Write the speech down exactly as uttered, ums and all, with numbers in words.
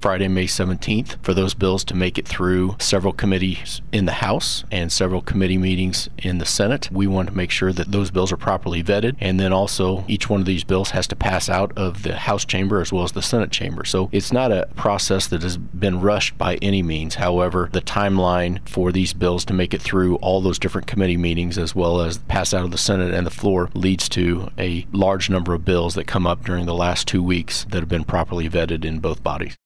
Friday, May seventeenth, for those bills to make it through several committees in the House and several committee meetings in the Senate. We want to make sure that those bills are properly vetted, and then also each one of these bills has to pass out of the House chamber as well as the Senate chamber. So it's not a process that has been rushed by any means. However, the timeline for these bills to make it through all those different committee meetings as well as pass out of the Senate and the floor leads to a large number of bills that come up during the last two weeks that have been properly vetted in both bodies.